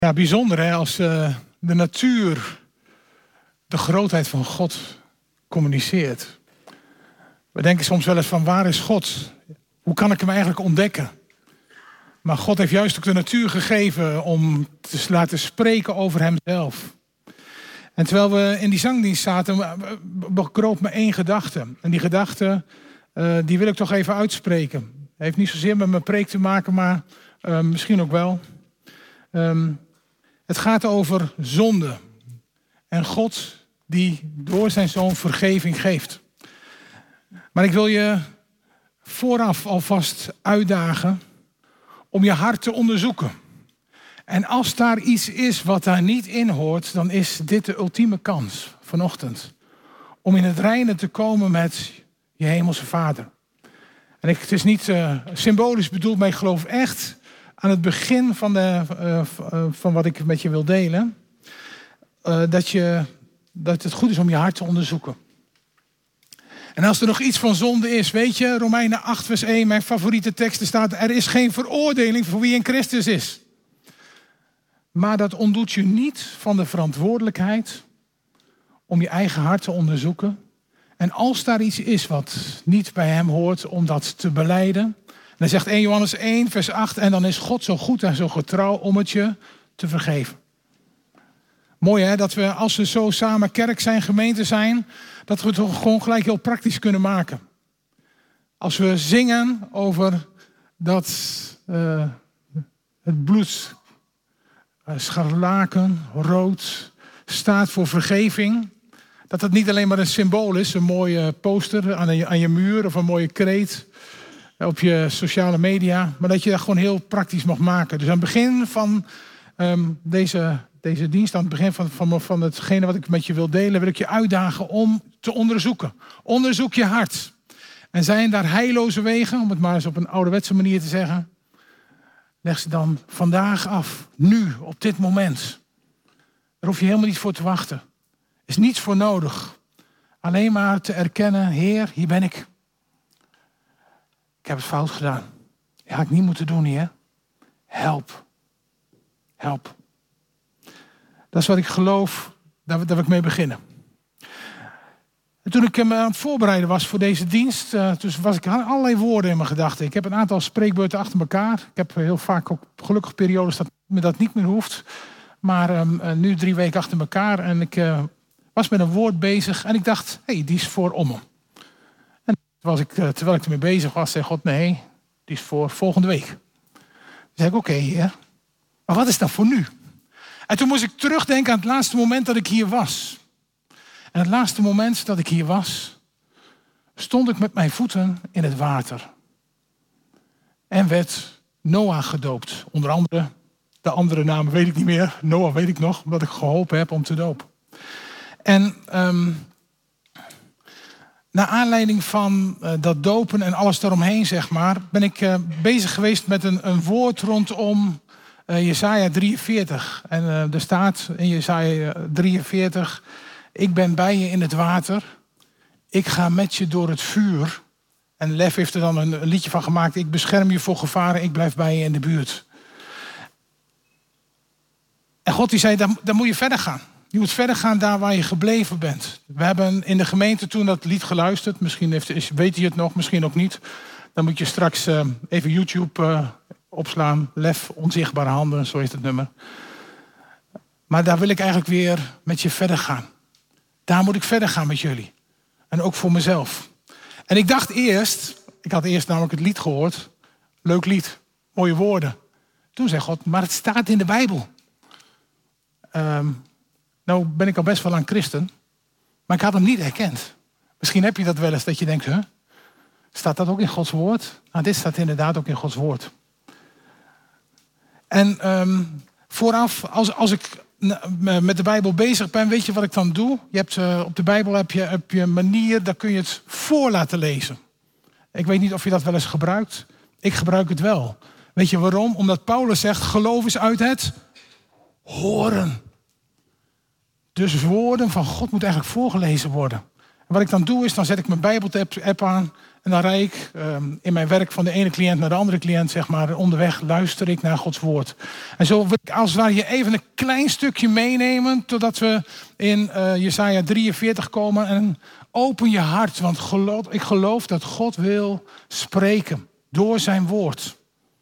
Ja, bijzonder hè, als de natuur de grootheid van God communiceert. We denken soms wel eens van, waar is God? Hoe kan ik hem eigenlijk ontdekken? Maar God heeft juist ook de natuur gegeven om te laten spreken over hemzelf. En terwijl we in die zangdienst zaten, bekroop me één gedachte. En die gedachte, die wil ik toch even uitspreken. Het heeft niet zozeer met mijn preek te maken, maar misschien ook wel. Het gaat over zonde. En God die door zijn zoon vergeving geeft. Maar ik wil je vooraf alvast uitdagen om je hart te onderzoeken. En als daar iets is wat daar niet in hoort, dan is dit de ultieme kans vanochtend. Om in het reine te komen met je hemelse Vader. En het is niet symbolisch bedoeld, maar ik geloof echt aan het begin van wat ik met je wil delen. Dat het goed is om je hart te onderzoeken. En als er nog iets van zonde is, weet je, Romeinen 8 vers 1, mijn favoriete tekst, staat: er is geen veroordeling voor wie in Christus is. Maar dat ontdoet je niet van de verantwoordelijkheid om je eigen hart te onderzoeken. En als daar iets is wat niet bij hem hoort, om dat te belijden. En dan zegt 1 Johannes 1 vers 8, en dan is God zo goed en zo getrouw om het je te vergeven. Mooi hè, dat we als we zo samen kerk zijn, gemeente zijn, dat we het gewoon gelijk heel praktisch kunnen maken. Als we zingen over dat het bloed scharlaken, rood, staat voor vergeving. Dat het niet alleen maar een symbool is, een mooie poster aan je muur of een mooie kreet op je sociale media. Maar dat je dat gewoon heel praktisch mag maken. Dus aan het begin van deze dienst, aan het begin van hetgene wat ik met je wil delen, wil ik je uitdagen om te onderzoeken. Onderzoek je hart. En zijn daar heilloze wegen, om het maar eens op een ouderwetse manier te zeggen, leg ze dan vandaag af, nu, op dit moment. Daar hoef je helemaal niet voor te wachten. Er is niets voor nodig. Alleen maar te erkennen, Heer, hier ben ik. Ik heb het fout gedaan. Dat had ik niet moeten doen, Heer. Help. Help. Dat is wat ik geloof, daar wil ik mee beginnen. En toen ik me aan het voorbereiden was voor deze dienst, dus was ik allerlei woorden in mijn gedachten. Ik heb een aantal spreekbeurten achter elkaar. Ik heb heel vaak ook gelukkig periodes dat me dat niet meer hoeft. Maar nu 3 weken achter elkaar en ik was met een woord bezig en ik dacht, die is voor Omme. En terwijl ik ermee bezig was, zei God, nee, die is voor volgende week. Toen zei ik, oké, Heer, maar wat is dat voor nu? En toen moest ik terugdenken aan het laatste moment dat ik hier was. En het laatste moment dat ik hier was, stond ik met mijn voeten in het water. En werd Noah gedoopt. Onder andere, de andere namen weet ik niet meer. Noah weet ik nog, omdat ik geholpen heb om te dopen. En naar aanleiding van dat dopen en alles daaromheen, zeg maar, ben ik bezig geweest met een woord rondom Jesaja 43. En er staat in Jesaja 43... ik ben bij je in het water. Ik ga met je door het vuur. En Lef heeft er dan een liedje van gemaakt. Ik bescherm je voor gevaren. Ik blijf bij je in de buurt. En God die zei, dan moet je verder gaan. Je moet verder gaan daar waar je gebleven bent. We hebben in de gemeente toen dat lied geluisterd. Misschien weet je het nog, misschien ook niet. Dan moet je straks even YouTube opslaan. Lef, onzichtbare handen, zo heet het nummer. Maar daar wil ik eigenlijk weer met je verder gaan. Daar moet ik verder gaan met jullie. En ook voor mezelf. En ik dacht ik had eerst namelijk het lied gehoord. Leuk lied, mooie woorden. Toen zei God, maar het staat in de Bijbel. Nou ben ik al best wel een christen. Maar ik had hem niet herkend. Misschien heb je dat wel eens dat je denkt, staat dat ook in Gods woord? Nou, dit staat inderdaad ook in Gods woord. En vooraf, als ik met de Bijbel bezig ben, weet je wat ik dan doe? Je hebt, op de Bijbel heb je een manier, daar kun je het voor laten lezen. Ik weet niet of je dat wel eens gebruikt. Ik gebruik het wel. Weet je waarom? Omdat Paulus zegt, geloof is uit het horen. Dus woorden van God moet eigenlijk voorgelezen worden. En wat ik dan doe is, dan zet ik mijn Bijbel-app aan En dan rijd ik in mijn werk van de ene cliënt naar de andere cliënt, zeg maar. Onderweg luister ik naar Gods woord. En zo wil ik als het ware je even een klein stukje meenemen, totdat we in Jesaja 43 komen. En open je hart, want ik geloof dat God wil spreken door zijn woord.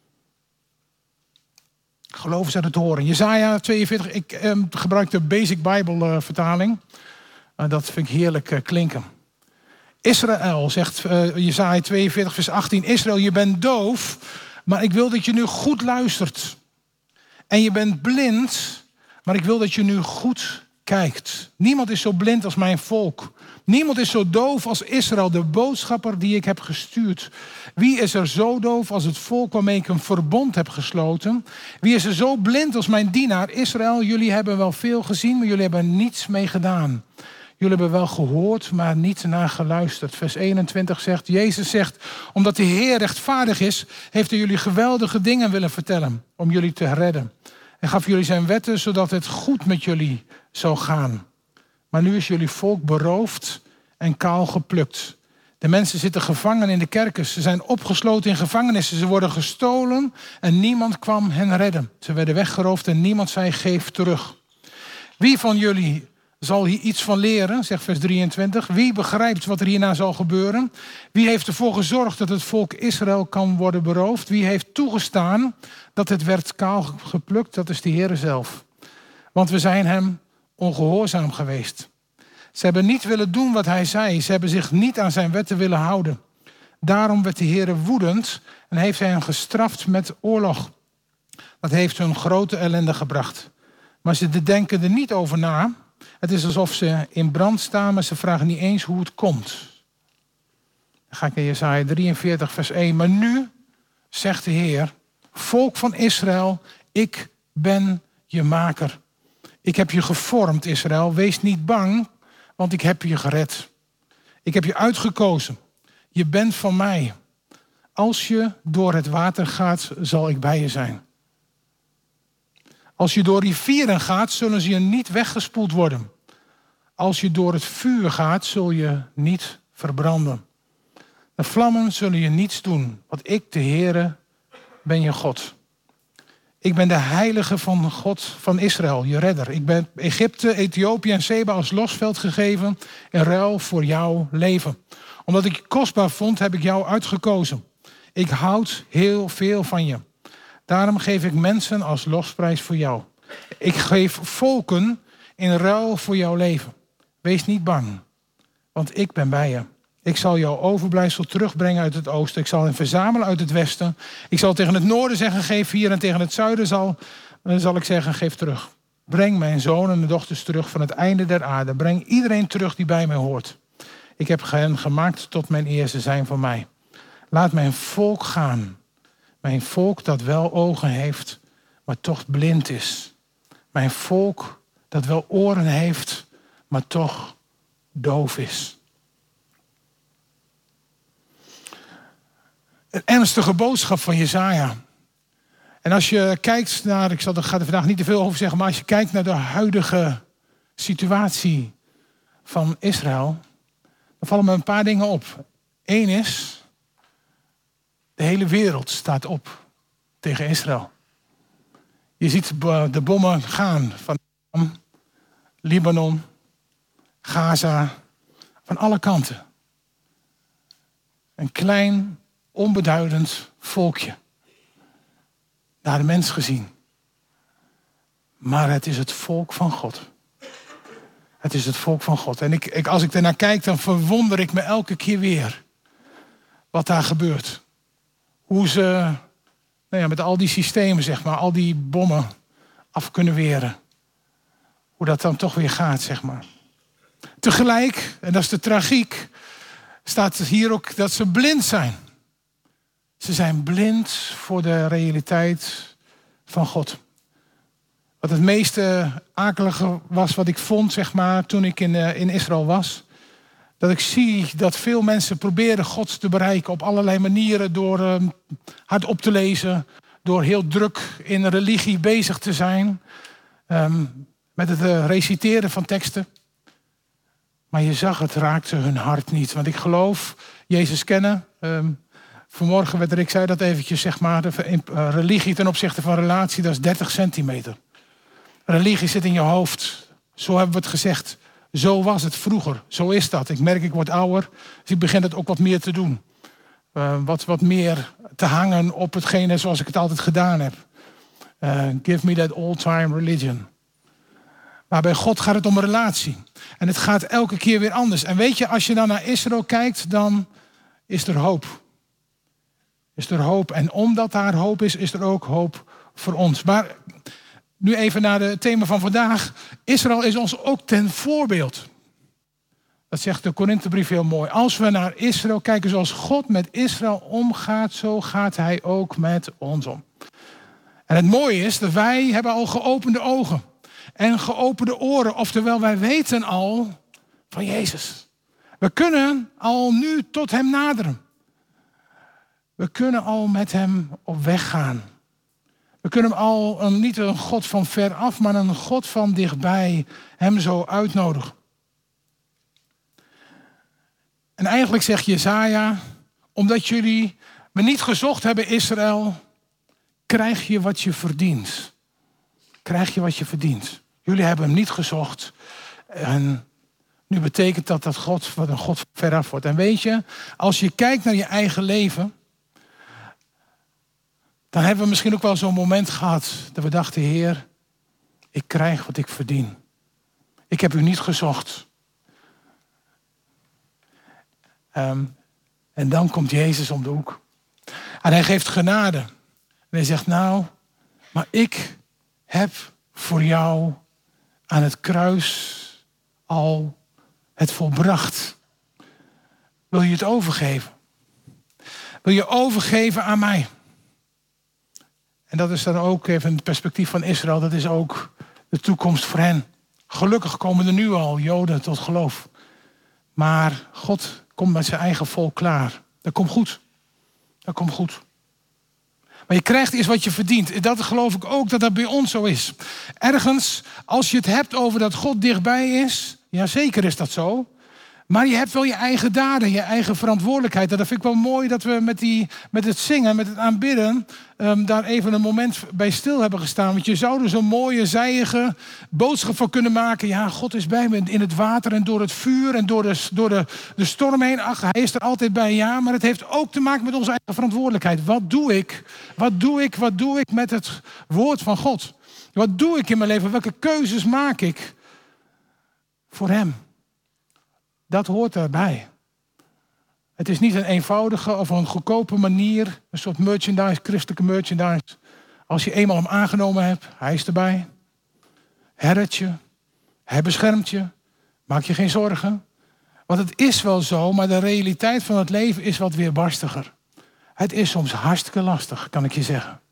Geloof eens uit het horen. Jesaja 42, ik gebruik de Basic Bible vertaling. Dat vind ik heerlijk klinken. Israël, zegt Jesaja 42 vers 18. Israël, je bent doof, maar ik wil dat je nu goed luistert. En je bent blind, maar ik wil dat je nu goed kijkt. Niemand is zo blind als mijn volk. Niemand is zo doof als Israël, de boodschapper die ik heb gestuurd. Wie is er zo doof als het volk waarmee ik een verbond heb gesloten? Wie is er zo blind als mijn dienaar Israël? Jullie hebben wel veel gezien, maar jullie hebben niets mee gedaan. Jullie hebben wel gehoord, maar niet naar geluisterd. Vers 21 zegt, Jezus zegt, omdat de Heer rechtvaardig is, heeft hij jullie geweldige dingen willen vertellen om jullie te redden. Hij gaf jullie zijn wetten, zodat het goed met jullie zou gaan. Maar nu is jullie volk beroofd en kaal geplukt. De mensen zitten gevangen in de kerkers. Ze zijn opgesloten in gevangenissen. Ze worden gestolen en niemand kwam hen redden. Ze werden weggeroofd en niemand zei, geef terug. Wie van jullie zal hier iets van leren, zegt vers 23. Wie begrijpt wat er hierna zal gebeuren? Wie heeft ervoor gezorgd dat het volk Israël kan worden beroofd? Wie heeft toegestaan dat het werd kaal geplukt? Dat is de Heere zelf. Want we zijn hem ongehoorzaam geweest. Ze hebben niet willen doen wat hij zei. Ze hebben zich niet aan zijn wetten willen houden. Daarom werd de Heere woedend en heeft hij hen gestraft met oorlog. Dat heeft hun grote ellende gebracht. Maar ze denken er niet over na. Het is alsof ze in brand staan, maar ze vragen niet eens hoe het komt. Dan ga ik naar Jesaja 43 vers 1. Maar nu, zegt de Heer, volk van Israël, ik ben je maker. Ik heb je gevormd, Israël. Wees niet bang, want ik heb je gered. Ik heb je uitgekozen. Je bent van mij. Als je door het water gaat, zal ik bij je zijn. Als je door rivieren gaat, zullen ze je niet weggespoeld worden. Als je door het vuur gaat, zul je niet verbranden. De vlammen zullen je niets doen, want ik, de Heere, ben je God. Ik ben de heilige van God van Israël, je redder. Ik ben Egypte, Ethiopië en Seba als losveld gegeven in ruil voor jouw leven. Omdat ik je kostbaar vond, heb ik jou uitgekozen. Ik houd heel veel van je. Daarom geef ik mensen als losprijs voor jou. Ik geef volken in ruil voor jouw leven. Wees niet bang, want ik ben bij je. Ik zal jouw overblijfsel terugbrengen uit het oosten. Ik zal hen verzamelen uit het westen. Ik zal tegen het noorden zeggen, geef hier. En tegen het zuiden zal ik zeggen, geef terug. Breng mijn zonen en dochters terug van het einde der aarde. Breng iedereen terug die bij mij hoort. Ik heb hen gemaakt tot mijn eer, ze zijn van mij. Laat mijn volk gaan. Mijn volk dat wel ogen heeft, maar toch blind is. Mijn volk dat wel oren heeft, maar toch doof is. Een ernstige boodschap van Jesaja. En als je kijkt naar, ga er vandaag niet te veel over zeggen, maar als je kijkt naar de huidige situatie van Israël, dan vallen me een paar dingen op. Eén is, de hele wereld staat op tegen Israël. Je ziet de bommen gaan van Libanon, Gaza, van alle kanten. Een klein, onbeduidend volkje. Naar de mens gezien. Maar het is het volk van God. Het is het volk van God. En als ik ernaar kijk, dan verwonder ik me elke keer weer. Wat daar gebeurt. Hoe ze met al die systemen, zeg maar, al die bommen af kunnen weren. Hoe dat dan toch weer gaat, zeg maar. Tegelijk, en dat is de tragiek, staat hier ook dat ze blind zijn. Ze zijn blind voor de realiteit van God. Wat het meeste akelige was wat ik vond, zeg maar, toen ik in Israël was. Dat ik zie dat veel mensen proberen God te bereiken op allerlei manieren. Door hard op te lezen. Door heel druk in religie bezig te zijn. Met het reciteren van teksten. Maar je zag, het raakte hun hart niet. Want ik geloof, Jezus kennen. Vanmorgen werd ik zei dat eventjes, zeg maar. Religie ten opzichte van relatie, dat is 30 centimeter. Religie zit in je hoofd. Zo hebben we het gezegd. Zo was het vroeger. Zo is dat. Ik merk, ik word ouder. Dus ik begin het ook wat meer te doen. Wat meer te hangen op hetgene zoals ik het altijd gedaan heb. Give me that old-time religion. Maar bij God gaat het om een relatie. En het gaat elke keer weer anders. En weet je, als je dan naar Israël kijkt, dan is er hoop. Is er hoop. En omdat daar hoop is, is er ook hoop voor ons. Maar nu even naar het thema van vandaag. Israël is ons ook ten voorbeeld. Dat zegt de Korinthebrief heel mooi. Als we naar Israël kijken zoals God met Israël omgaat, zo gaat hij ook met ons om. En het mooie is dat wij hebben al geopende ogen en geopende oren. Oftewel, wij weten al van Jezus. We kunnen al nu tot hem naderen. We kunnen al met hem op weg gaan. We kunnen al niet een God van ver af, maar een God van dichtbij hem zo uitnodigen. En eigenlijk zegt Jesaja, omdat jullie me niet gezocht hebben, Israël, krijg je wat je verdient. Krijg je wat je verdient. Jullie hebben hem niet gezocht. En nu betekent dat God wat een God veraf wordt. En weet je, als je kijkt naar je eigen leven, dan hebben we misschien ook wel zo'n moment gehad dat we dachten, Heer, ik krijg wat ik verdien. Ik heb u niet gezocht. En dan komt Jezus om de hoek. En hij geeft genade. En hij zegt, nou, maar ik heb voor jou aan het kruis al het volbracht. Wil je het overgeven? Wil je overgeven aan mij? En dat is dan ook even het perspectief van Israël. Dat is ook de toekomst voor hen. Gelukkig komen er nu al Joden tot geloof. Maar God komt met zijn eigen volk klaar. Dat komt goed. Dat komt goed. Maar je krijgt eerst wat je verdient. Dat geloof ik ook dat dat bij ons zo is. Ergens, als je het hebt over dat God dichtbij is. Ja, zeker is dat zo. Maar je hebt wel je eigen daden, je eigen verantwoordelijkheid. En dat vind ik wel mooi dat we met het zingen, met het aanbidden, daar even een moment bij stil hebben gestaan. Want je zou er zo'n mooie, zijige boodschap van kunnen maken. Ja, God is bij me in het water en door het vuur en door de storm heen. Ach, hij is er altijd bij, ja. Maar het heeft ook te maken met onze eigen verantwoordelijkheid. Wat doe ik? Wat doe ik met het woord van God? Wat doe ik in mijn leven? Welke keuzes maak ik voor hem? Dat hoort daarbij. Het is niet een eenvoudige of een goedkope manier. Een soort merchandise, christelijke merchandise. Als je eenmaal hem aangenomen hebt, hij is erbij. Hij redt je. Hij beschermt je. Maak je geen zorgen. Want het is wel zo, maar de realiteit van het leven is wat weerbarstiger. Het is soms hartstikke lastig, kan ik je zeggen.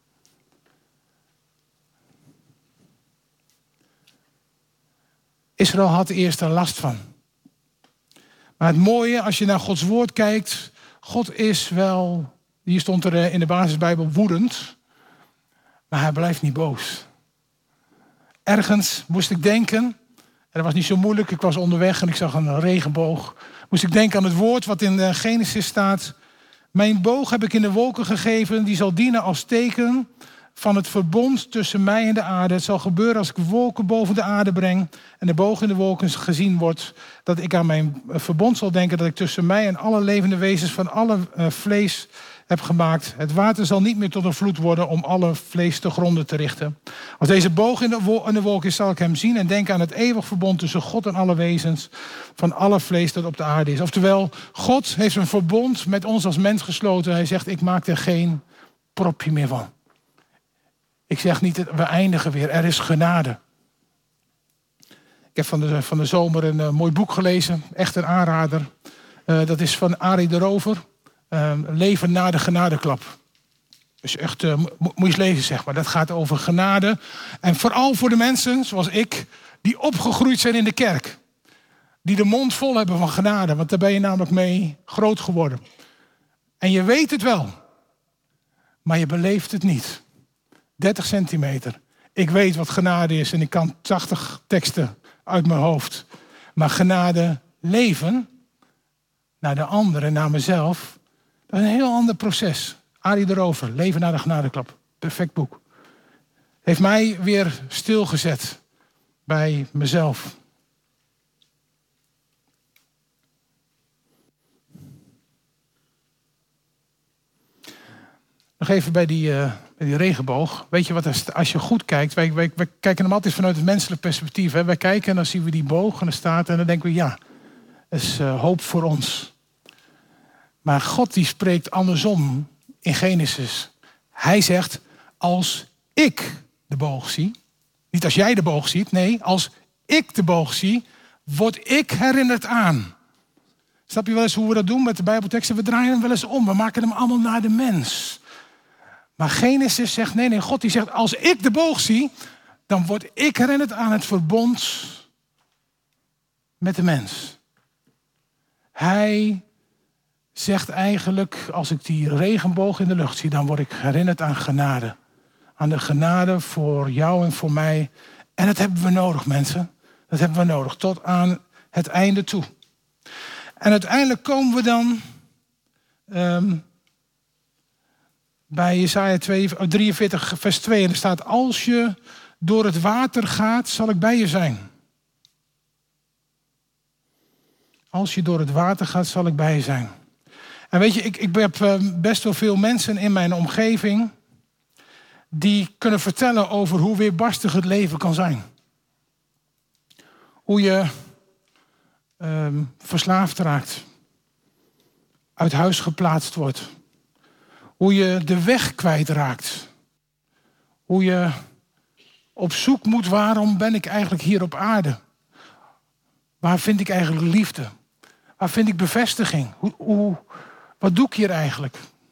Israël had er eerst er last van. Maar het mooie, als je naar Gods woord kijkt, God is wel, hier stond er in de basisbijbel, woedend. Maar hij blijft niet boos. Ergens moest ik denken, en dat was niet zo moeilijk, ik was onderweg en ik zag een regenboog. Moest ik denken aan het woord wat in Genesis staat. Mijn boog heb ik in de wolken gegeven, die zal dienen als teken van het verbond tussen mij en de aarde. Het zal gebeuren als ik wolken boven de aarde breng en de boog in de wolken gezien wordt, dat ik aan mijn verbond zal denken dat ik tussen mij en alle levende wezens van alle vlees heb gemaakt. Het water zal niet meer tot een vloed worden om alle vlees te gronden te richten. Als deze boog in de wolk is, zal ik hem zien en denken aan het eeuwig verbond tussen God en alle wezens van alle vlees dat op de aarde is. Oftewel, God heeft een verbond met ons als mens gesloten. Hij zegt, ik maak er geen propje meer van. Ik zeg niet, we eindigen weer. Er is genade. Ik heb van de zomer een mooi boek gelezen. Echt een aanrader. Dat is van Arie de Rover. Leven na de genadeklap. Dus echt, moet je eens lezen, zeg maar. Dat gaat over genade. En vooral voor de mensen, zoals ik, die opgegroeid zijn in de kerk. Die de mond vol hebben van genade. Want daar ben je namelijk mee groot geworden. En je weet het wel. Maar je beleeft het niet. 30 centimeter. Ik weet wat genade is en ik kan 80 teksten uit mijn hoofd. Maar genade leven naar de ander en naar mezelf, dat is een heel ander proces. Arie de Rover, Leven naar de genadeklap. Perfect boek. Heeft mij weer stilgezet bij mezelf. Nog even bij die regenboog. Weet je wat, als je goed kijkt, wij kijken hem altijd vanuit het menselijk perspectief. Hè? Wij kijken en dan zien we die boog en dan staat en dan denken we, ja, dat is hoop voor ons. Maar God die spreekt andersom in Genesis. Hij zegt, als ik de boog zie, niet als jij de boog ziet, nee, als ik de boog zie, word ik herinnerd aan. Snap je wel eens hoe we dat doen met de Bijbelteksten? We draaien hem wel eens om, we maken hem allemaal naar de mens. Maar Genesis zegt, nee, God die zegt, als ik de boog zie, dan word ik herinnerd aan het verbond met de mens. Hij zegt eigenlijk, als ik die regenboog in de lucht zie, dan word ik herinnerd aan genade. Aan de genade voor jou en voor mij. En dat hebben we nodig, mensen. Dat hebben we nodig, tot aan het einde toe. En uiteindelijk komen we dan bij Jesaja 43 vers 2. En er staat, als je door het water gaat, zal ik bij je zijn. Als je door het water gaat, zal ik bij je zijn. En weet je, ik heb best wel veel mensen in mijn omgeving die kunnen vertellen over hoe weerbarstig het leven kan zijn. Hoe je verslaafd raakt. Uit huis geplaatst wordt. Hoe je de weg kwijtraakt. Hoe je op zoek moet, waarom ben ik eigenlijk hier op aarde? Waar vind ik eigenlijk liefde? Waar vind ik bevestiging? Wat doe ik hier eigenlijk?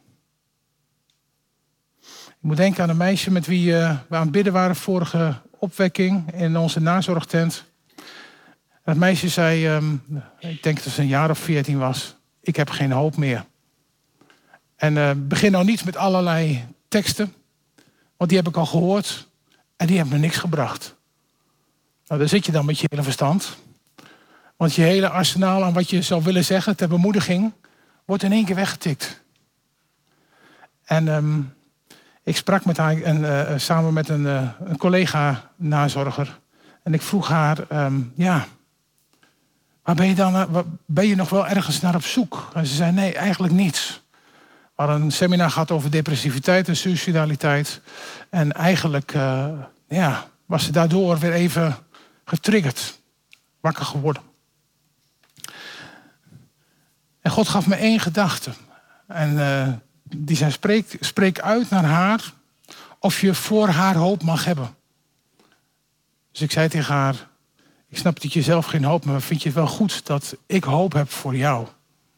Ik moet denken aan een meisje met wie we aan het bidden waren vorige opwekking in onze nazorgtent. Dat meisje zei, ik denk dat ze een jaar of 14 was, ik heb geen hoop meer. En begin nou niet met allerlei teksten, want die heb ik al gehoord en die hebben me niks gebracht. Nou, daar zit je dan met je hele verstand. Want je hele arsenaal aan wat je zou willen zeggen ter bemoediging wordt in één keer weggetikt. En ik sprak met haar samen met een collega nazorger. En ik vroeg haar, waar ben je dan? Ben je nog wel ergens naar op zoek? En ze zei, nee, eigenlijk niets. We hadden een seminar gehad over depressiviteit en suicidaliteit. En eigenlijk was ze daardoor weer even getriggerd. Wakker geworden. En God gaf me 1 gedachte. En die zei, spreek uit naar haar of je voor haar hoop mag hebben. Dus ik zei tegen haar, ik snap dat je zelf geen hoop hebt, maar vind je het wel goed dat ik hoop heb voor jou?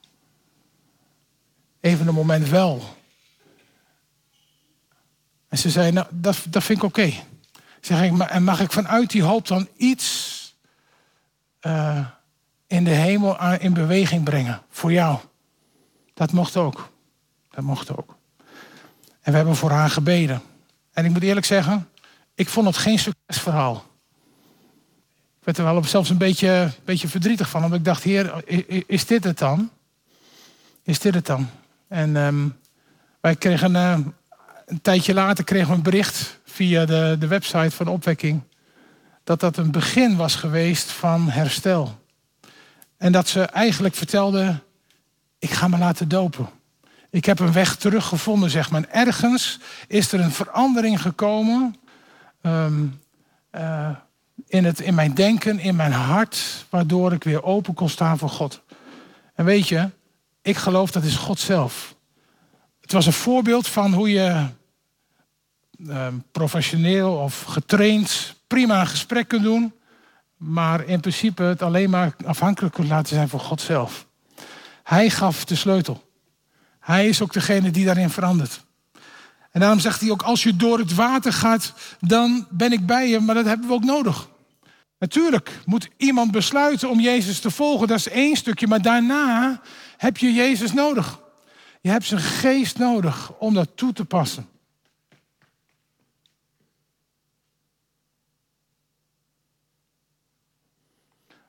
Even een moment wel. En ze zei, nou, dat vind ik oké. Zeg ik, en mag ik vanuit die hoop dan iets in de hemel in beweging brengen voor jou? Dat mocht ook. Dat mocht ook. En we hebben voor haar gebeden. En ik moet eerlijk zeggen, ik vond het geen succesverhaal. Ik werd er wel zelfs een beetje verdrietig van. Omdat ik dacht, Heer, is dit het dan? Is dit het dan? En wij kregen een tijdje later kregen we een bericht via de website van Opwekking. Dat een begin was geweest van herstel. En dat ze eigenlijk vertelde, ik ga me laten dopen. Ik heb een weg teruggevonden, zeg maar. En ergens is er een verandering gekomen in mijn denken, in mijn hart, waardoor ik weer open kon staan voor God. En weet je, ik geloof dat is God zelf. Het was een voorbeeld van hoe je professioneel of getraind prima een gesprek kunt doen, maar in principe het alleen maar afhankelijk kunt laten zijn van God zelf. Hij gaf de sleutel. Hij is ook degene die daarin verandert. En daarom zegt hij ook, als je door het water gaat, dan ben ik bij je. Maar dat hebben we ook nodig. Natuurlijk moet iemand besluiten om Jezus te volgen. Dat is 1 stukje. Maar daarna heb je Jezus nodig. Je hebt zijn geest nodig om dat toe te passen.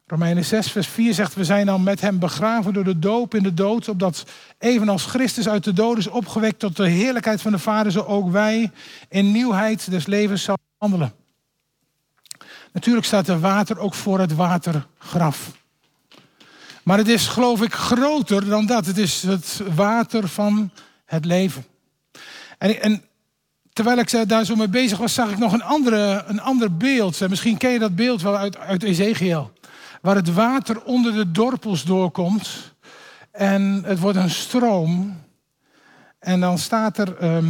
Romeinen 6 vers 4 zegt, we zijn dan met hem begraven door de doop in de dood, opdat evenals Christus uit de dood is opgewekt tot de heerlijkheid van de Vader, zo ook wij in nieuwheid des levens zouden wandelen. Natuurlijk staat er water ook voor het watergraf. Maar het is, geloof ik, groter dan dat. Het is het water van het leven. En terwijl ik daar zo mee bezig was, zag ik nog een ander beeld. Misschien ken je dat beeld wel uit Ezekiel. Waar het water onder de dorpels doorkomt. En het wordt een stroom. En dan staat er...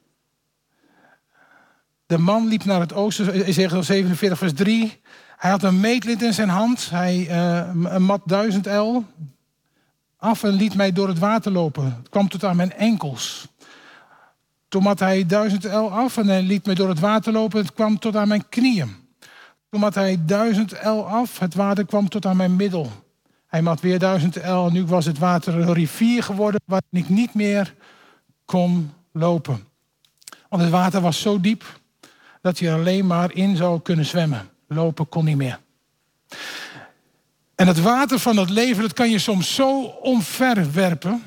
de man liep naar het oosten, Ezekiel 47 vers 3. Hij had een meetlint in zijn hand. Hij mat 1000 el af en liet mij door het water lopen. Het kwam tot aan mijn enkels. Toen mat hij 1000 el af en hij liet mij door het water lopen. Het kwam tot aan mijn knieën. Toen mat hij 1000 el af. Het water kwam tot aan mijn middel. Hij mat weer 1000 el. En nu was het water een rivier geworden waarin ik niet meer kon lopen. Want het water was zo diep dat je er alleen maar in zou kunnen zwemmen. Lopen kon niet meer. En het water van het leven, dat kan je soms zo omverwerpen.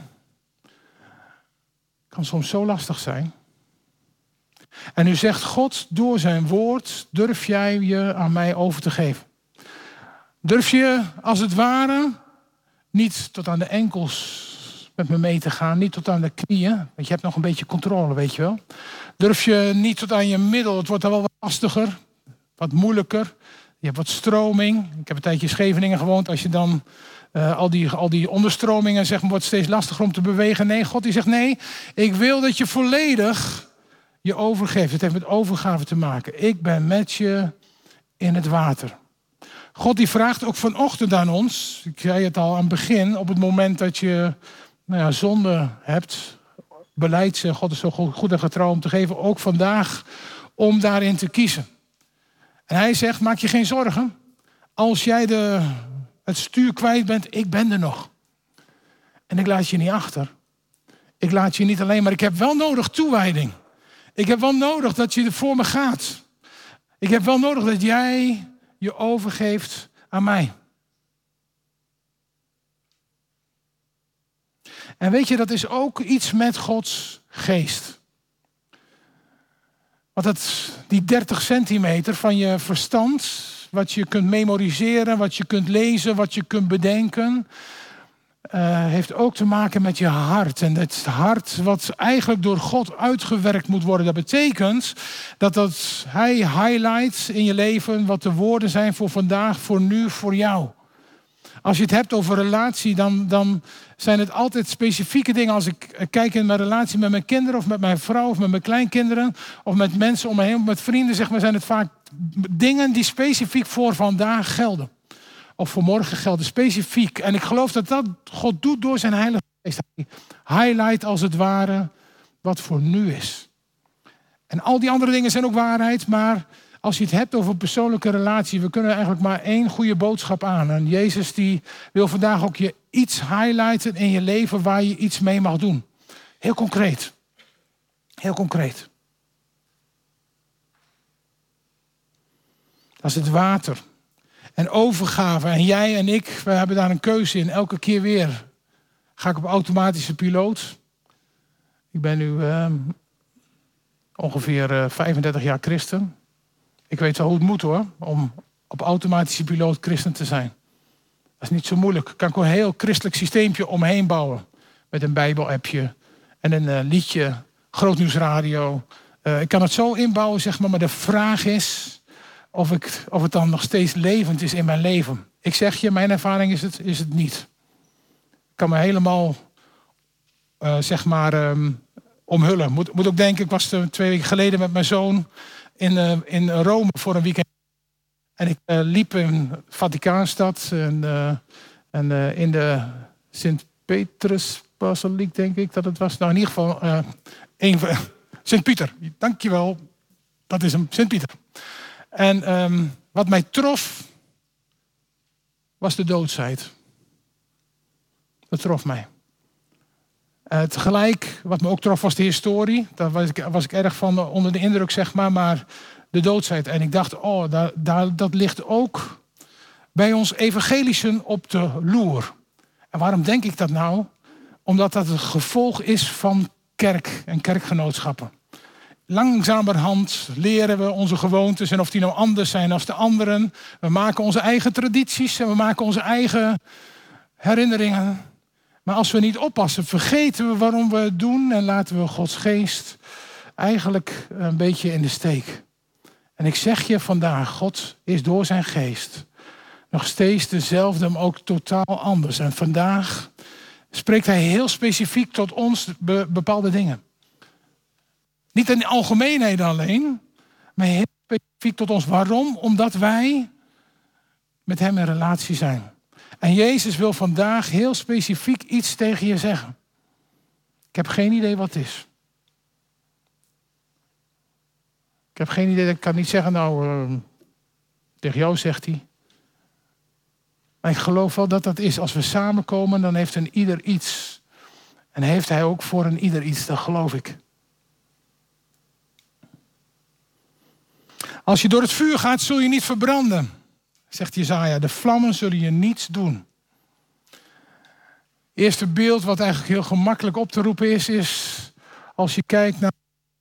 Kan soms zo lastig zijn. En nu zegt God door zijn woord, durf jij je aan mij over te geven? Durf je als het ware niet tot aan de enkels met me mee te gaan, niet tot aan de knieën, want je hebt nog een beetje controle, weet je wel. Durf je niet tot aan je middel, het wordt dan wel wat lastiger, wat moeilijker. Je hebt wat stroming. Ik heb een tijdje in Scheveningen gewoond. Als je dan al die onderstromingen, zeg maar, wordt steeds lastiger om te bewegen. Nee, God die zegt nee, ik wil dat je volledig je overgeeft. Het heeft met overgave te maken. Ik ben met je in het water. God die vraagt ook vanochtend aan ons. Ik zei het al aan het begin. Op het moment dat je zonde hebt. Beleid ze. God is zo goed en getrouw om te geven. Ook vandaag om daarin te kiezen. En hij zegt, maak je geen zorgen. Als jij het stuur kwijt bent, ik ben er nog. En ik laat je niet achter. Ik laat je niet alleen, maar ik heb wel nodig toewijding. Ik heb wel nodig dat je er voor me gaat. Ik heb wel nodig dat jij je overgeeft aan mij. En weet je, dat is ook iets met Gods geest. Want die 30 centimeter van je verstand, wat je kunt memoriseren, wat je kunt lezen, wat je kunt bedenken, heeft ook te maken met je hart. En het hart wat eigenlijk door God uitgewerkt moet worden. Dat betekent dat hij highlights in je leven wat de woorden zijn voor vandaag, voor nu, voor jou. Als je het hebt over relatie, dan zijn het altijd specifieke dingen. Als ik kijk in mijn relatie met mijn kinderen of met mijn vrouw of met mijn kleinkinderen of met mensen om me heen, met vrienden, zeg maar, zijn het vaak dingen die specifiek voor vandaag gelden. Of voor morgen gelden, specifiek. En ik geloof dat God doet door zijn Heilige Geest. Hij highlight als het ware wat voor nu is. En al die andere dingen zijn ook waarheid, maar als je het hebt over persoonlijke relatie, we kunnen eigenlijk maar één goede boodschap aan. En Jezus die wil vandaag ook je iets highlighten in je leven waar je iets mee mag doen. Heel concreet. Heel concreet. Dat is het water. En overgave. En jij en ik, we hebben daar een keuze in. Elke keer weer ga ik op automatische piloot. Ik ben nu ongeveer 35 jaar christen. Ik weet wel hoe het moet hoor, om op automatische piloot christen te zijn. Dat is niet zo moeilijk. Ik kan gewoon een heel christelijk systeempje omheen bouwen. Met een bijbelappje en een liedje, grootnieuwsradio. Ik kan het zo inbouwen, zeg maar de vraag is of het dan nog steeds levend is in mijn leven. Ik zeg je, mijn ervaring is het niet. Ik kan me helemaal, omhullen. Moet ook denken, ik was 2 weken geleden met mijn zoon in Rome voor een weekend. En ik liep in Vaticaanstad en in de Sint-Petrus-basiliek, denk ik dat het was. Nou, in ieder geval Sint-Pieter. Dankjewel, dat is hem, Sint-Pieter. En wat mij trof, was de doodsheid. Dat trof mij. Tegelijk, wat me ook trof, was de historie. Daar was ik erg van onder de indruk, zeg maar. Maar de doodsheid. En ik dacht, dat ligt ook bij ons evangelischen op de loer. En waarom denk ik dat nou? Omdat dat het gevolg is van kerk en kerkgenootschappen. Langzamerhand leren we onze gewoontes en of die nou anders zijn dan de anderen. We maken onze eigen tradities en we maken onze eigen herinneringen. Maar als we niet oppassen, vergeten we waarom we het doen en laten we Gods geest eigenlijk een beetje in de steek. En ik zeg je vandaag, God is door zijn geest nog steeds dezelfde, maar ook totaal anders. En vandaag spreekt hij heel specifiek tot ons bepaalde dingen. Niet in algemeenheden alleen, maar heel specifiek tot ons. Waarom? Omdat wij met hem in relatie zijn. En Jezus wil vandaag heel specifiek iets tegen je zeggen. Ik heb geen idee wat het is. Ik heb geen idee, ik kan niet zeggen, tegen jou zegt hij. Maar ik geloof wel dat dat is. Als we samenkomen, dan heeft een ieder iets. En heeft hij ook voor een ieder iets, dat geloof ik. Als je door het vuur gaat, zul je niet verbranden, zegt Jesaja. De vlammen zullen je niets doen. Eerste beeld wat eigenlijk heel gemakkelijk op te roepen is als je kijkt naar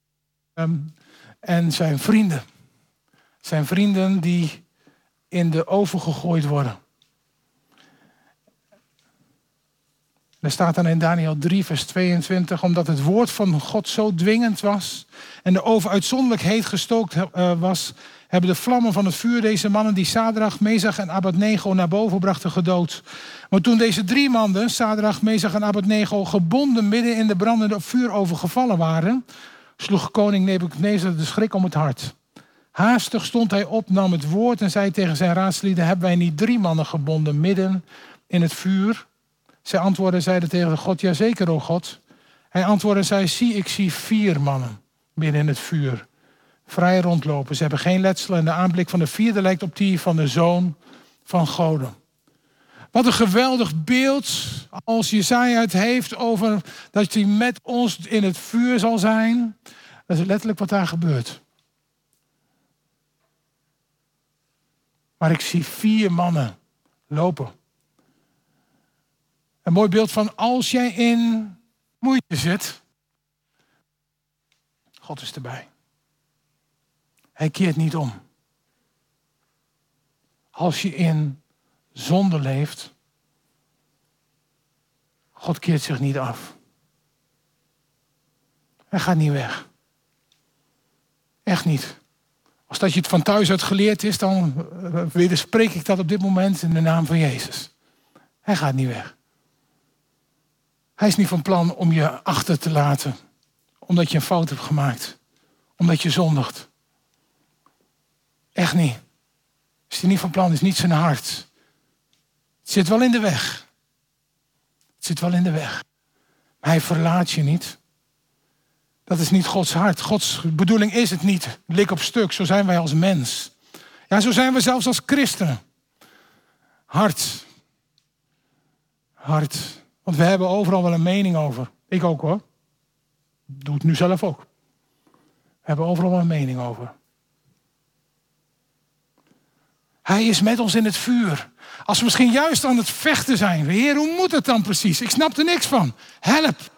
en zijn vrienden. Zijn vrienden die in de oven gegooid worden. Er staat dan in Daniël 3 vers 22, omdat het woord van God zo dwingend was en de oven uitzonderlijk heet gestookt was, hebben de vlammen van het vuur deze mannen die Sadrach, Mesach en Abednego naar boven brachten gedood. Maar toen deze 3 mannen, Sadrach, Mesach en Abednego, gebonden midden in de brandende vuuroven gevallen waren, sloeg koning Nebukadnezar de schrik om het hart. Haastig stond hij op, nam het woord en zei tegen zijn raadslieden, hebben wij niet 3 mannen gebonden midden in het vuur? Zij antwoordden en zeiden tegen de God, jazeker, o God. Hij antwoordde en zei, zie, ik zie 4 mannen binnen in het vuur. Vrij rondlopen. Ze hebben geen letsel en de aanblik van de 4e lijkt op die van de Zoon van Goden. Wat een geweldig beeld als Jesaja het heeft over dat hij met ons in het vuur zal zijn. Dat is letterlijk wat daar gebeurt. Maar ik zie 4 mannen lopen. Een mooi beeld van als jij in moeite zit, God is erbij. Hij keert niet om. Als je in zonde leeft, God keert zich niet af. Hij gaat niet weg. Echt niet. Als dat je het van thuis uit geleerd is, dan wederspreek ik dat op dit moment in de naam van Jezus. Hij gaat niet weg. Hij is niet van plan om je achter te laten, omdat je een fout hebt gemaakt, omdat je zondigt. Echt niet. Is hij niet van plan, is niet zijn hart. Het zit wel in de weg. Het zit wel in de weg. Maar hij verlaat je niet. Dat is niet Gods hart. Gods bedoeling is het niet. Lik op stuk, zo zijn wij als mens. Ja, zo zijn we zelfs als christenen. Hart. Hart. Want we hebben overal wel een mening over. Ik ook hoor. Doe het nu zelf ook. We hebben overal wel een mening over. Hij is met ons in het vuur. Als we misschien juist aan het vechten zijn. Heer, hoe moet het dan precies? Ik snap er niks van. Help.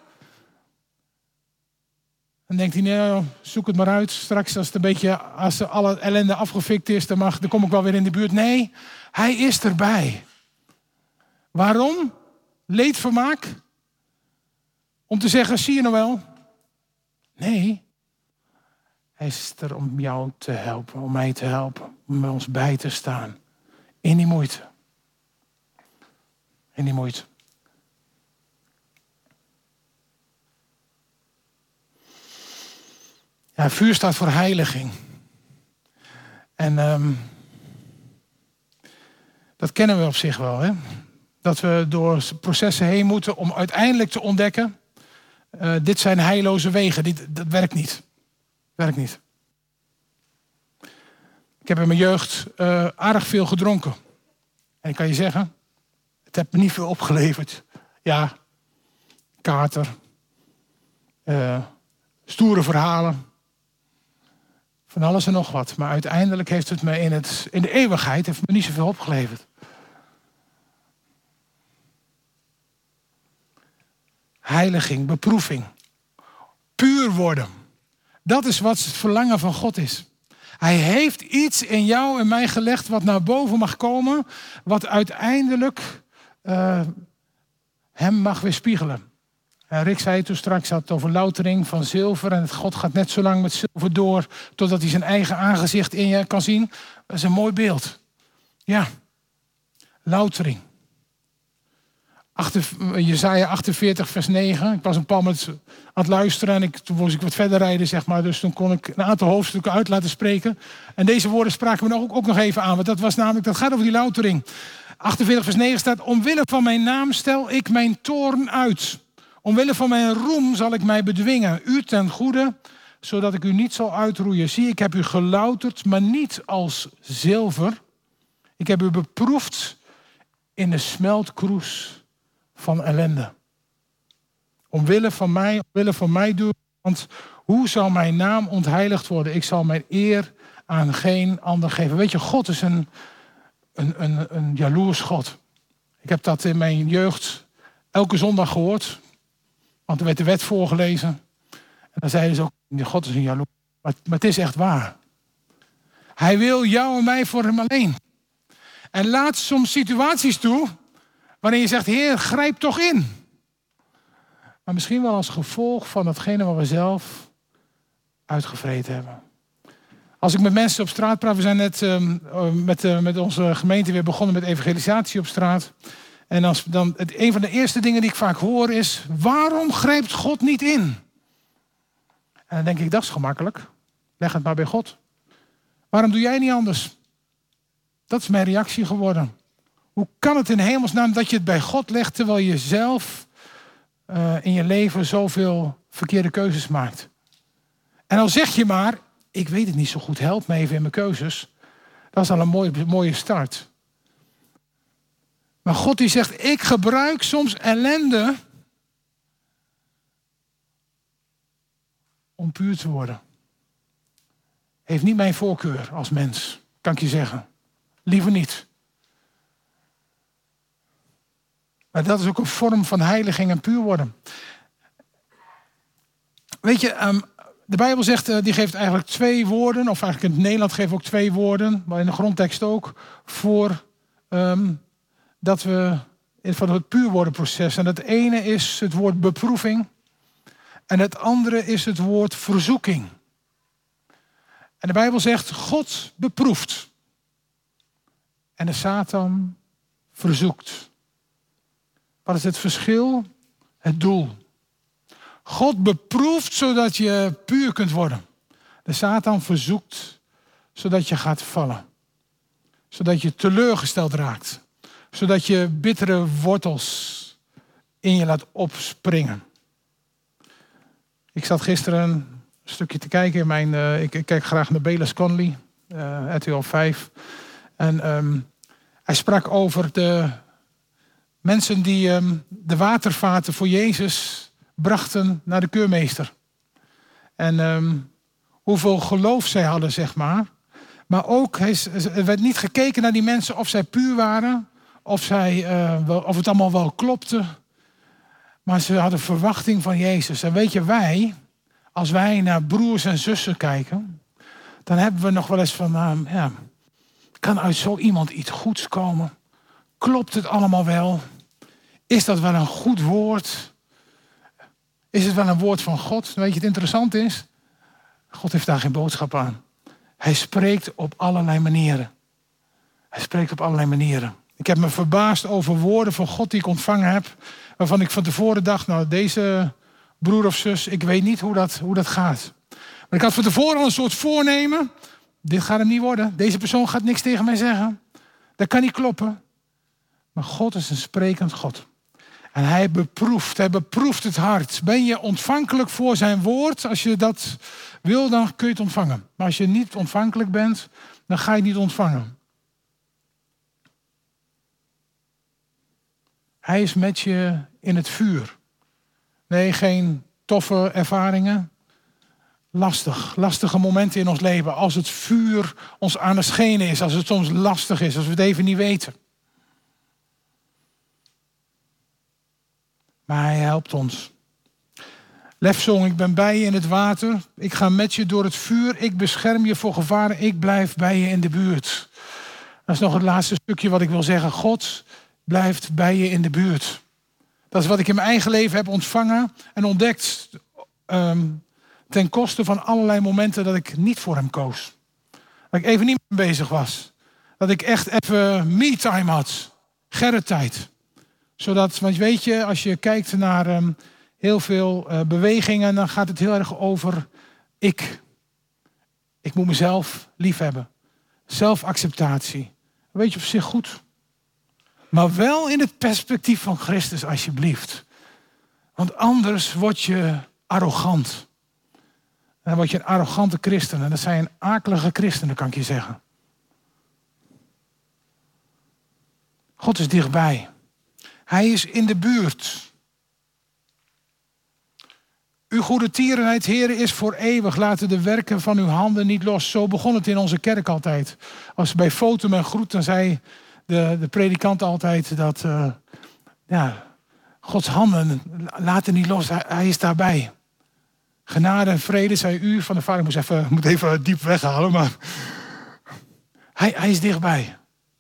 Dan denkt hij, nee, zoek het maar uit. Straks als alle ellende afgefikt is, dan kom ik wel weer in de buurt. Nee, hij is erbij. Waarom? Leedvermaak? Om te zeggen, zie je nou wel? Nee. Hij is er om jou te helpen, om mij te helpen. Om bij ons bij te staan. In die moeite. In die moeite. Ja, vuur staat voor heiliging. En dat kennen we op zich wel, hè? Dat we door processen heen moeten om uiteindelijk te ontdekken, dit zijn heilloze wegen. Dat werkt niet. Werkt niet. Ik heb in mijn jeugd aardig veel gedronken. En ik kan je zeggen, het heeft me niet veel opgeleverd. Ja, kater, stoere verhalen, van alles en nog wat. Maar uiteindelijk heeft het me in de eeuwigheid heeft me niet zoveel opgeleverd. heiliging, beproeving. Puur worden. Dat is wat het verlangen van God is. Hij heeft iets in jou en mij gelegd wat naar boven mag komen. Wat uiteindelijk hem mag weerspiegelen. Rick zei toen straks, had het over loutering van zilver. En God gaat net zo lang met zilver door totdat hij zijn eigen aangezicht in je kan zien. Dat is een mooi beeld. Ja, loutering. Jesaja 48 vers 9. Ik was een paar aan het luisteren en toen moest ik wat verder rijden, zeg maar. Dus toen kon ik een aantal hoofdstukken uit laten spreken. En deze woorden spraken me ook nog even aan. Want dat gaat over die loutering. 48 vers 9 staat: omwille van mijn naam stel ik mijn toorn uit. Omwille van mijn roem zal ik mij bedwingen. U ten goede, zodat ik u niet zal uitroeien. Zie, ik heb u gelouterd, maar niet als zilver. Ik heb u beproefd in de smeltkroes van ellende. Omwille van mij doen. Want hoe zal mijn naam ontheiligd worden? Ik zal mijn eer aan geen ander geven. Weet je, God is een jaloers God. Ik heb dat in mijn jeugd elke zondag gehoord. Want er werd de wet voorgelezen. En dan zeiden ze ook, God is een jaloers. Maar het is echt waar. Hij wil jou en mij voor hem alleen. En laat soms situaties toe waarin je zegt, Heer, grijp toch in. Maar misschien wel als gevolg van datgene wat we zelf uitgevreten hebben. Als ik met mensen op straat praat, we zijn net met onze gemeente weer begonnen met evangelisatie op straat. En een van de eerste dingen die ik vaak hoor is, waarom grijpt God niet in? En dan denk ik, dat is gemakkelijk. Leg het maar bij God. Waarom doe jij niet anders? Dat is mijn reactie geworden. Hoe kan het in hemelsnaam dat je het bij God legt, terwijl je zelf in je leven zoveel verkeerde keuzes maakt? En dan zeg je maar, ik weet het niet zo goed, help me even in mijn keuzes. Dat is al een mooie start. Maar God die zegt, ik gebruik soms ellende om puur te worden. Heeft niet mijn voorkeur als mens, kan ik je zeggen. Liever niet. Maar dat is ook een vorm van heiliging en puur worden. Weet je, de Bijbel zegt, die geeft eigenlijk 2 woorden. Of eigenlijk in het Nederland geeft ook 2 woorden. Maar in de grondtekst ook. Voor dat we van het puur worden proces. En het ene is het woord beproeving. En het andere is het woord verzoeking. En de Bijbel zegt, God beproeft. En de Satan verzoekt. Wat is het verschil? Het doel. God beproeft zodat je puur kunt worden. De Satan verzoekt zodat je gaat vallen. Zodat je teleurgesteld raakt. Zodat je bittere wortels in je laat opspringen. Ik zat gisteren een stukje te kijken. Ik kijk graag naar Bayless Conley, RTL 5. En hij sprak over de mensen die de watervaten voor Jezus brachten naar de keurmeester. En hoeveel geloof zij hadden, zeg maar. Maar ook, er werd niet gekeken naar die mensen of zij puur waren. Of het allemaal wel klopte. Maar ze hadden verwachting van Jezus. En weet je, als wij naar broers en zussen kijken, dan hebben we nog wel eens van, kan uit zo iemand iets goeds komen? Klopt het allemaal wel? Is dat wel een goed woord? Is het wel een woord van God? Weet je, het interessante is, God heeft daar geen boodschap aan. Hij spreekt op allerlei manieren. Ik heb me verbaasd over woorden van God die ik ontvangen heb, waarvan ik van tevoren dacht, nou, deze broer of zus, ik weet niet hoe dat gaat. Maar ik had van tevoren al een soort voornemen. Dit gaat hem niet worden. Deze persoon gaat niks tegen mij zeggen. Dat kan niet kloppen. Maar God is een sprekend God. En hij beproeft het hart. Ben je ontvankelijk voor zijn woord? Als je dat wil, dan kun je het ontvangen. Maar als je niet ontvankelijk bent, dan ga je het niet ontvangen. Hij is met je in het vuur. Nee, geen toffe ervaringen. Lastige momenten in ons leven. Als het vuur ons aan de schenen is. Als het soms lastig is. Als we het even niet weten. Maar hij helpt ons. Lefsong, ik ben bij je in het water. Ik ga met je door het vuur. Ik bescherm je voor gevaren. Ik blijf bij je in de buurt. Dat is nog het laatste stukje wat ik wil zeggen. God blijft bij je in de buurt. Dat is wat ik in mijn eigen leven heb ontvangen en ontdekt. Ten koste van allerlei momenten dat ik niet voor hem koos. Dat ik even niet met hem bezig was. Dat ik echt even me-time had. Gerrit-tijd. Zodat, want weet je, als je kijkt naar heel veel bewegingen, dan gaat het heel erg over ik. Ik moet mezelf liefhebben. Zelfacceptatie. Weet je op zich goed. Maar wel in het perspectief van Christus, alsjeblieft. Want anders word je arrogant. En dan word je een arrogante christen. En dat zijn akelige christenen, kan ik je zeggen. God is dichtbij. Hij is in de buurt. Uw goede tierenheid, Heere, is voor eeuwig. Laten de werken van uw handen niet los. Zo begon het in onze kerk altijd. Als bij Fotum en Groet, dan zei de predikant altijd dat Gods handen laten niet los. Hij is daarbij. Genade en vrede, zei u van de Vader. Ik moet even diep weghalen, maar hij is dichtbij.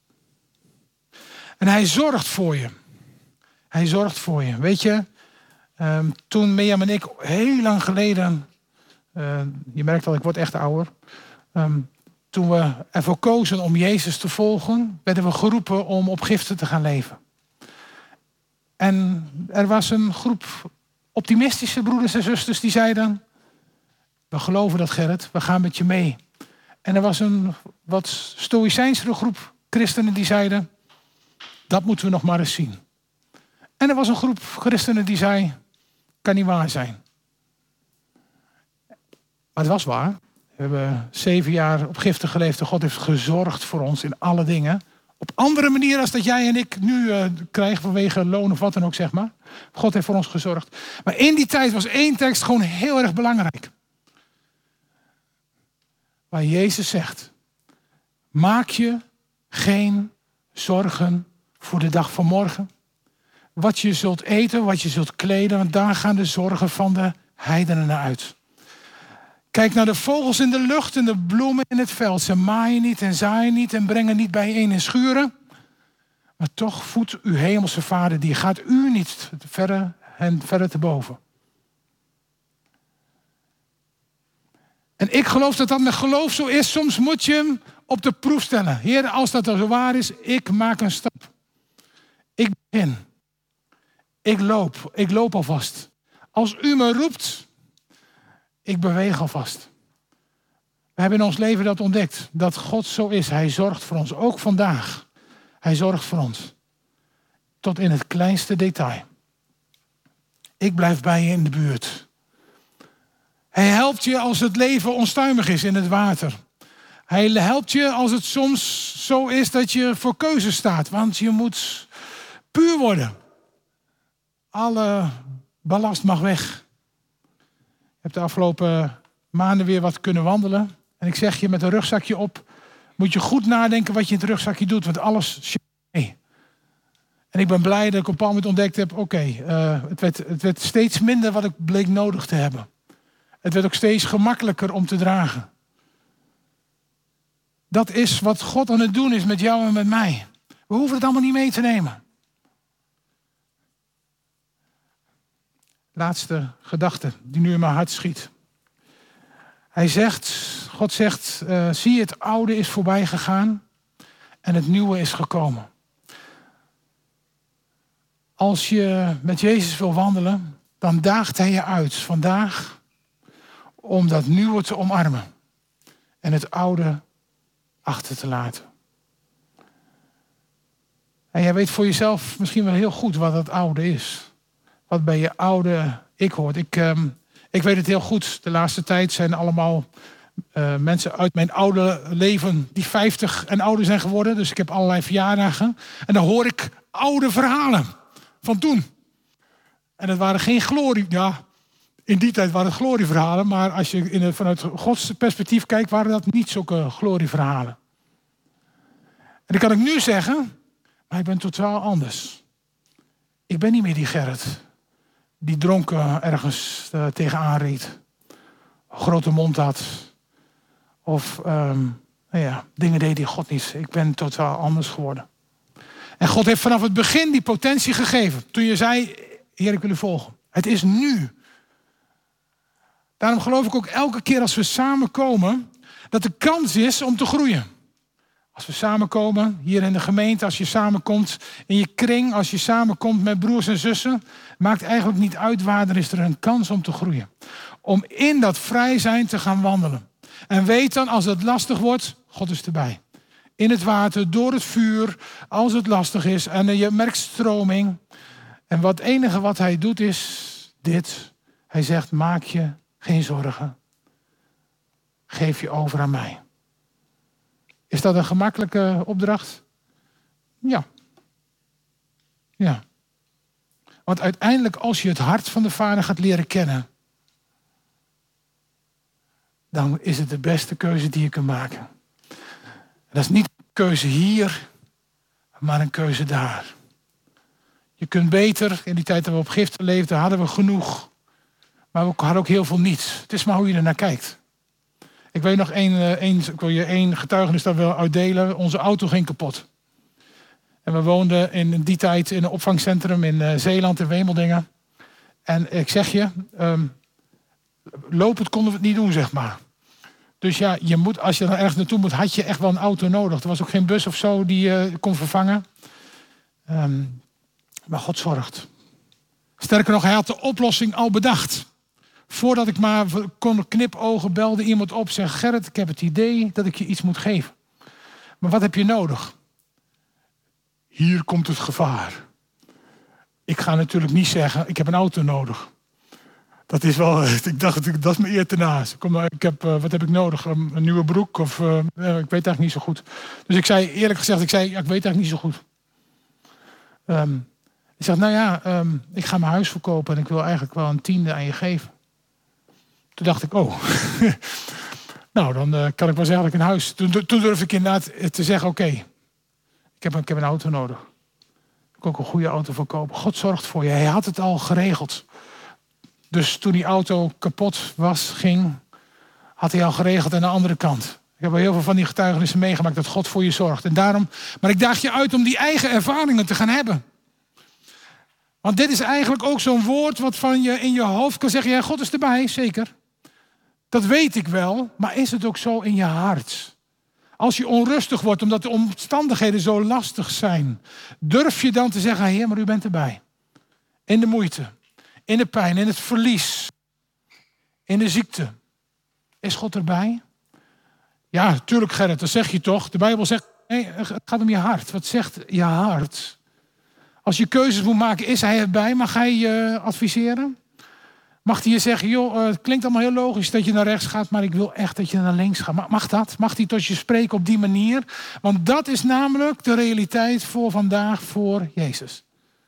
En hij zorgt voor je. Hij zorgt voor je. Weet je, toen Mirjam en ik heel lang geleden, je merkt al, ik word echt ouder. Toen we ervoor kozen om Jezus te volgen, werden we geroepen om op giften te gaan leven. En er was een groep optimistische broeders en zusters die zeiden, we geloven dat, Gerrit, we gaan met je mee. En er was een wat stoïcijnsere groep christenen die zeiden, dat moeten we nog maar eens zien. En er was een groep christenen die zei, kan niet waar zijn. Maar het was waar. We hebben 7 jaar op giften geleefd en God heeft gezorgd voor ons in alle dingen. Op andere manier als dat jij en ik nu krijgen vanwege loon of wat dan ook, zeg maar. God heeft voor ons gezorgd. Maar in die tijd was 1 tekst gewoon heel erg belangrijk. Waar Jezus zegt, maak je geen zorgen voor de dag van morgen. Wat je zult eten, wat je zult kleden, want daar gaan de zorgen van de heidenen naar uit. Kijk naar de vogels in de lucht en de bloemen in het veld. Ze maaien niet en zaaien niet en brengen niet bijeen in schuren. Maar toch voedt uw hemelse Vader, die gaat u niet verder te boven. En ik geloof dat dat met geloof zo is. Soms moet je hem op de proef stellen. Heer, als dat zo waar is, ik maak een stap. Ik begin. Ik loop alvast. Als u me roept, ik beweeg alvast. We hebben in ons leven dat ontdekt. Dat God zo is. Hij zorgt voor ons. Ook vandaag. Hij zorgt voor ons. Tot in het kleinste detail. Ik blijf bij je in de buurt. Hij helpt je als het leven onstuimig is in het water. Hij helpt je als het soms zo is dat je voor keuze staat. Want je moet puur worden. Alle ballast mag weg. Ik heb de afgelopen maanden weer wat kunnen wandelen. En ik zeg je, met een rugzakje op moet je goed nadenken wat je in het rugzakje doet. Want alles zit mee. En ik ben blij dat ik op een bepaald moment ontdekt heb, het werd steeds minder wat ik bleek nodig te hebben. Het werd ook steeds gemakkelijker om te dragen. Dat is wat God aan het doen is met jou en met mij. We hoeven het allemaal niet mee te nemen. Laatste gedachte die nu in mijn hart schiet. God zegt, zie het oude is voorbij gegaan en het nieuwe is gekomen. Als je met Jezus wil wandelen, dan daagt hij je uit vandaag om dat nieuwe te omarmen en het oude achter te laten. En jij weet voor jezelf misschien wel heel goed wat dat oude is. Wat bij je oude ik hoort. Ik weet het heel goed. De laatste tijd zijn allemaal mensen uit mijn oude leven die 50 en ouder zijn geworden. Dus ik heb allerlei verjaardagen. En dan hoor ik oude verhalen van toen. En dat waren geen glorie. Ja, in die tijd waren het glorieverhalen. Maar als je vanuit Gods perspectief kijkt, waren dat niet zulke glorieverhalen. En dan kan ik nu zeggen, maar ik ben totaal anders. Ik ben niet meer die Gerrit die dronken ergens tegenaan reed. Een grote mond had. Of dingen deed die God niet. Ik ben totaal anders geworden. En God heeft vanaf het begin die potentie gegeven. Toen je zei, Heer, ik wil u volgen. Het is nu. Daarom geloof ik ook elke keer als we samenkomen, dat de kans is om te groeien. Als we samenkomen, hier in de gemeente, als je samenkomt in je kring, als je samenkomt met broers en zussen, maakt eigenlijk niet uit waar, er is er een kans om te groeien. Om in dat vrij zijn te gaan wandelen. En weet dan, als het lastig wordt, God is erbij. In het water, door het vuur, als het lastig is. En je merkt stroming. En het enige wat hij doet is dit. Hij zegt, maak je geen zorgen. Geef je over aan mij. Is dat een gemakkelijke opdracht? Ja. Ja. Want uiteindelijk, als je het hart van de Vader gaat leren kennen, dan is het de beste keuze die je kunt maken. En dat is niet een keuze hier, maar een keuze daar. Je kunt beter, in die tijd dat we op giften leefden, hadden we genoeg. Maar we hadden ook heel veel niets. Het is maar hoe je er naar kijkt. Ik weet nog ik wil je één getuigenis dat we uitdelen. Onze auto ging kapot. En we woonden in die tijd in een opvangcentrum in Zeeland, in Wemeldingen. En ik zeg je, lopend konden we het niet doen, zeg maar. Dus ja, als je dan ergens naartoe moet, had je echt wel een auto nodig. Er was ook geen bus of zo die je kon vervangen. Maar God zorgt. Sterker nog, hij had de oplossing al bedacht. Voordat ik maar kon knipogen, belde iemand op. Zeg, Gerrit, ik heb het idee dat ik je iets moet geven. Maar wat heb je nodig? Hier komt het gevaar. Ik ga natuurlijk niet zeggen, ik heb een auto nodig. Dat is wel, ik dacht, dat is mijn eer ten naast. Wat heb ik nodig? Een nieuwe broek? Of ik weet eigenlijk niet zo goed. Dus ik zei, eerlijk gezegd, ik weet eigenlijk niet zo goed. Ik zeg, ik ga mijn huis verkopen en ik wil eigenlijk wel een 10e aan je geven. Toen dacht ik, nou, dan kan ik wel zeggen dat ik een huis. Toen durfde ik inderdaad te zeggen, oké, ik heb een auto nodig. Ik kan ook een goede auto verkopen. God zorgt voor je. Hij had het al geregeld. Dus toen die auto kapot ging, had hij al geregeld aan de andere kant. Ik heb wel heel veel van die getuigenissen meegemaakt dat God voor je zorgt. En daarom, maar ik daag je uit om die eigen ervaringen te gaan hebben. Want dit is eigenlijk ook zo'n woord wat van je in je hoofd kan zeggen, ja, God is erbij, zeker. Dat weet ik wel, maar is het ook zo in je hart? Als je onrustig wordt omdat de omstandigheden zo lastig zijn, durf je dan te zeggen, Heer, maar u bent erbij. In de moeite, in de pijn, in het verlies, in de ziekte. Is God erbij? Ja, natuurlijk Gerrit, dat zeg je toch. De Bijbel zegt, nee, het gaat om je hart. Wat zegt je hart? Als je keuzes moet maken, is hij erbij? Mag hij je adviseren? Mag hij je zeggen, joh, het klinkt allemaal heel logisch dat je naar rechts gaat, maar ik wil echt dat je naar links gaat. Mag dat? Mag hij tot je spreken op die manier? Want dat is namelijk de realiteit voor vandaag voor Jezus.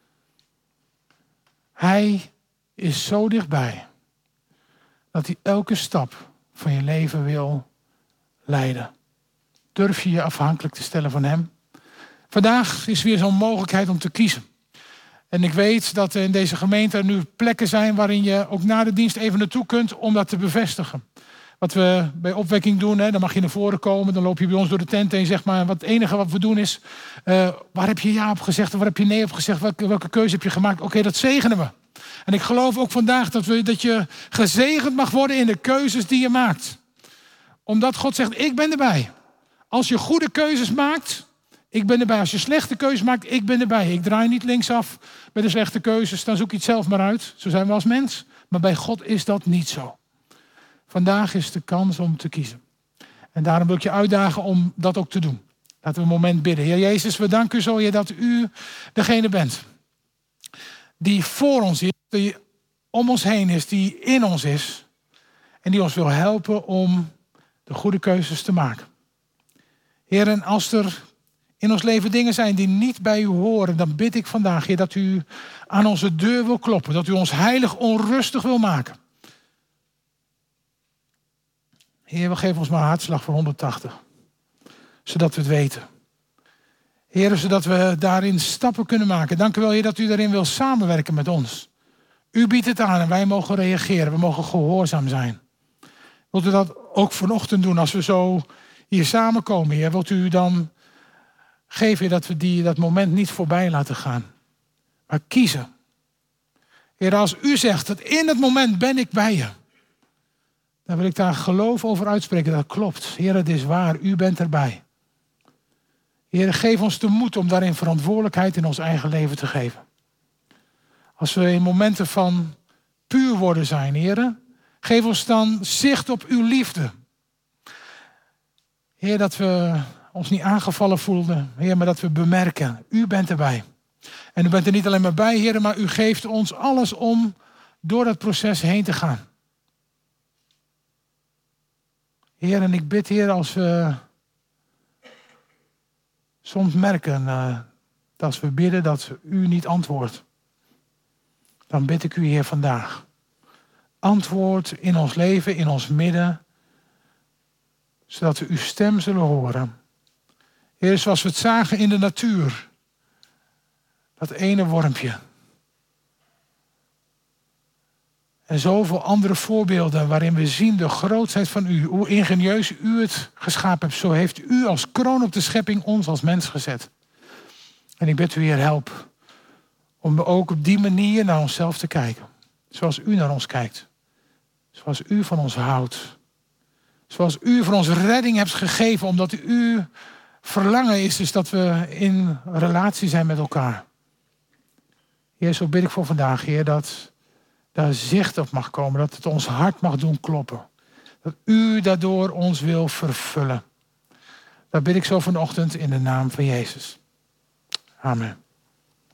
Hij is zo dichtbij dat hij elke stap van je leven wil leiden. Durf je je afhankelijk te stellen van hem? Vandaag is weer zo'n mogelijkheid om te kiezen. En ik weet dat in deze gemeente er nu plekken zijn waarin je ook na de dienst even naartoe kunt om dat te bevestigen. Wat we bij opwekking doen, dan mag je naar voren komen, dan loop je bij ons door de tent heen, zeg maar. Het enige wat we doen is, waar heb je ja op gezegd en waar heb je nee op gezegd? Welke keuze heb je gemaakt? Oké, dat zegenen we. En ik geloof ook vandaag dat je gezegend mag worden in de keuzes die je maakt. Omdat God zegt, ik ben erbij. Als je goede keuzes maakt, ik ben erbij. Als je slechte keuzes maakt, ik ben erbij. Ik draai niet linksaf bij de slechte keuzes. Dan zoek je het zelf maar uit. Zo zijn we als mens. Maar bij God is dat niet zo. Vandaag is de kans om te kiezen. En daarom wil ik je uitdagen om dat ook te doen. Laten we een moment bidden. Heer Jezus, we danken u zo, Heer, dat u degene bent die voor ons is, die om ons heen is, die in ons is. En die ons wil helpen om de goede keuzes te maken. Heer, en als er in ons leven dingen zijn die niet bij u horen, dan bid ik vandaag, Heer, dat u aan onze deur wil kloppen. Dat u ons heilig onrustig wil maken. Heer, we geven ons maar een hartslag voor 180. Zodat we het weten. Heer, zodat we daarin stappen kunnen maken. Dank u wel, Heer, dat u daarin wil samenwerken met ons. U biedt het aan en wij mogen reageren. We mogen gehoorzaam zijn. Wilt u dat ook vanochtend doen als we zo hier samenkomen, Heer? Wilt u dan geven dat we dat moment niet voorbij laten gaan, maar kiezen. Heer, als u zegt dat in het moment ben ik bij je, dan wil ik daar geloof over uitspreken. Dat klopt. Heer, het is waar. U bent erbij. Heer, geef ons de moed om daarin verantwoordelijkheid in ons eigen leven te geven. Als we in momenten van puur worden zijn, Heer, geef ons dan zicht op uw liefde. Heer, dat we ons niet aangevallen voelden, Heer, maar dat we bemerken, u bent erbij. En u bent er niet alleen maar bij, Heer, maar u geeft ons alles om door dat proces heen te gaan. Heer, en ik bid, Heer, als we soms merken dat als we bidden dat u niet antwoordt, dan bid ik u, Heer, vandaag. Antwoord in ons leven, in ons midden, zodat we uw stem zullen horen. Heer, zoals we het zagen in de natuur, dat ene wormpje. En zoveel andere voorbeelden waarin we zien de grootheid van u. Hoe ingenieus u het geschapen hebt. Zo heeft u als kroon op de schepping ons als mens gezet. En ik bid u, Heer, help. Om ook op die manier naar onszelf te kijken. Zoals u naar ons kijkt. Zoals u van ons houdt. Zoals u voor ons redding hebt gegeven. Omdat u verlangen is dus dat we in relatie zijn met elkaar. Heer, zo bid ik voor vandaag, Heer, dat daar zicht op mag komen. Dat het ons hart mag doen kloppen. Dat u daardoor ons wil vervullen. Dat bid ik zo vanochtend in de naam van Jezus. Amen.